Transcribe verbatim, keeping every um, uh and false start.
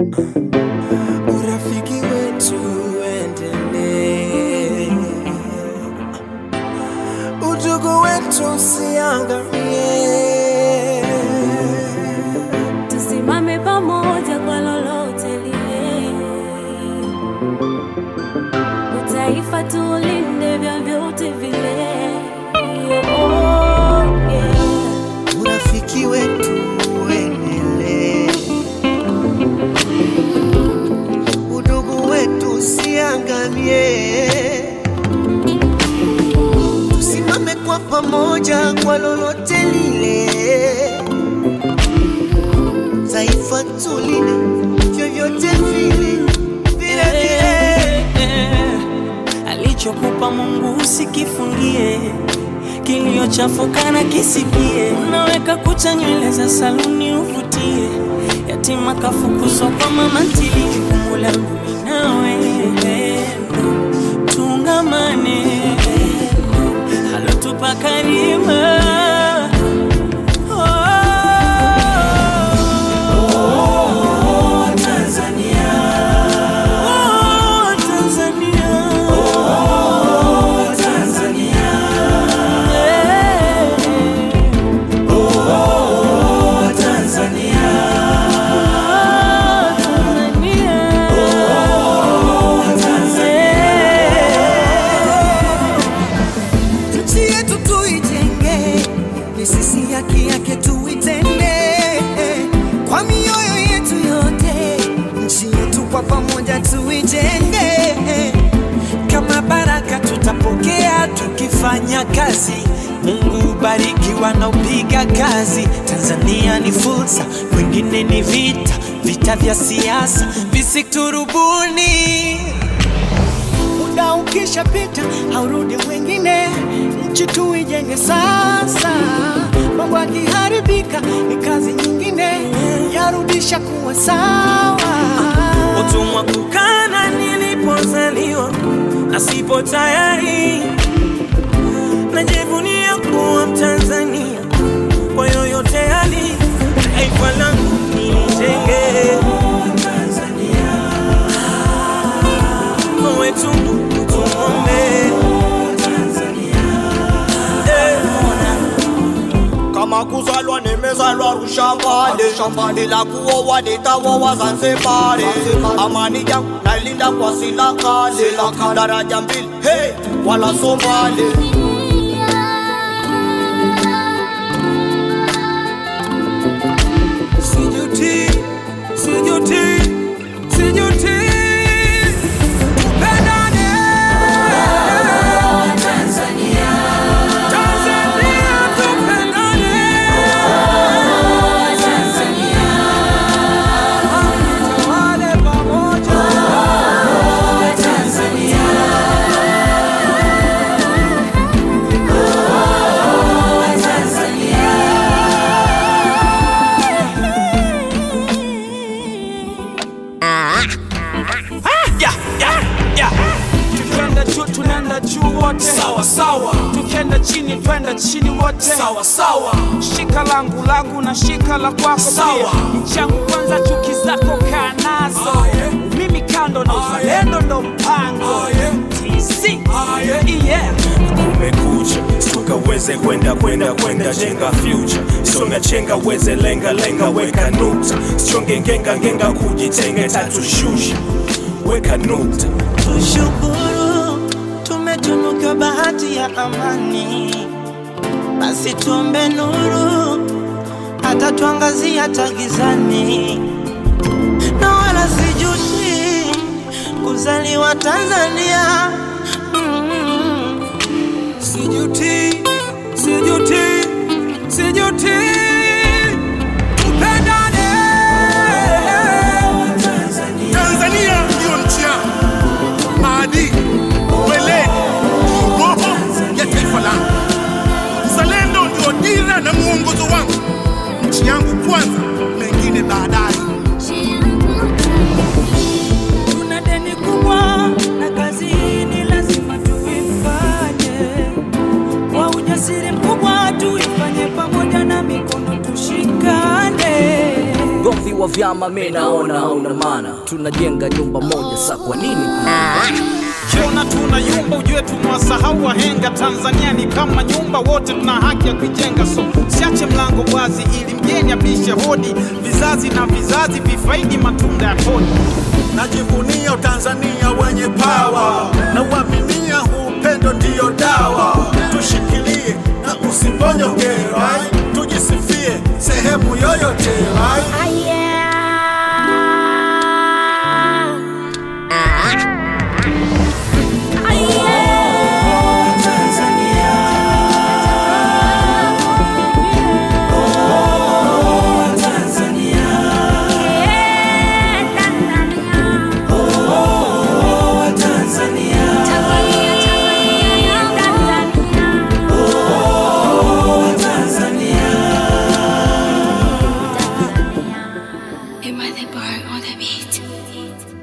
Urafiki wetu uendelee, udugu wetu usiangamie. Tusimame pamoja kwa lolote lile, utaifa tulinde vyovyote vile. Oh, yeah. Urafiki wetu uendelee, udugu wetu usiangamie. Tusimame kwa pamoja kwa lolote lile, taifa tulinde vyovyote vile vile vile. Alichokupa Mungu usikifungie, kiliochafuka na kisikie. Unaweka kucha nywele za saluni uvutie, yatima kafukuzwa kwa mama ntili. Jukumu langu mimi nawe tungamane, halotupa karima. Kama baraka tutapokea tukifanya kazi. Mungu bariki wanaopiga kazi. Tanzania ni fursa, wengine ni vita, vita vya siasa visiturubuni. Muda ukisha pita haurudi mwingine, nchi tuijenge sasa. Mambo yakiharibika ni kazi nyingine, yarudisha kuwa sawa. Utumwa kukana nilipozaliwa, na sipo tayari. Najivunia kuwa Mtanzania, kwa yoyote hali. Taifa langu nijenge, Tanzania wetu tuombe, Tanzania. Kama kuzalwa nimezalwa Rushambani, ila kuoa nitaoa Zanzibari. Amani yangu nailinda kwa sila kale, daraja mbili hey, wala Somali. Sijuti, sijuti, sijuti. Sawa sawa, tukenda chini twenda chini wote. Sawa sawa, shika langu langu na shika la kwako. Sawa, changu kwanza chuki zako kanazo. Ah, yeah. Mimi kando na uzalendo ndo mpango. Ah, yeah. T C ah, yeah. Yeah. Kumekucha, tukaweze kwenda kwenda kwenda jenga future. Songa chenga weze lenga lenga weka nukta. Sichonge ngenga ngenga kujitenge tatu shusha. Weka nukta. Tushukuru tumetunuka bahati ya amani, basi tuombe nuru hata tuangazia tagizani. Na wala sijuti kuzaliwa Tanzania. mm-hmm. Sijuti, sijuti, sijuti. Tupendane, Tanzania. Tanzania ndio nchi yangu, maadili, weledi, roho ya taifa langu. Uzalendo ndio dira na muongozo wangu. Nchi yangu kwanza, mengine baadaye. Tuna deni kubwa na kazi ni lazima tuifanye kwa ujasiri mkubwa, tuifanye pamoja na mikono tushikane. Gomvi wa vyama mimi naona hauna maana. Tunajenga nyumba moja, sa kwa nini Kiona tunayumba ujue tumewasahau wahenga. Tanzania ni kama nyumba, wote tuna haki ya kujenga. So siache mlango wazi ili mgeni abishe hodi. Vizazi na vizazi vifaidi matunda ya kodi. Najivunia Tanzania wenye power, na uaminia upendo ndio dawa. Tushikilie na usiponyoke, right? Tujisifie sehemu yoyote, right? Am I the bar on the beat?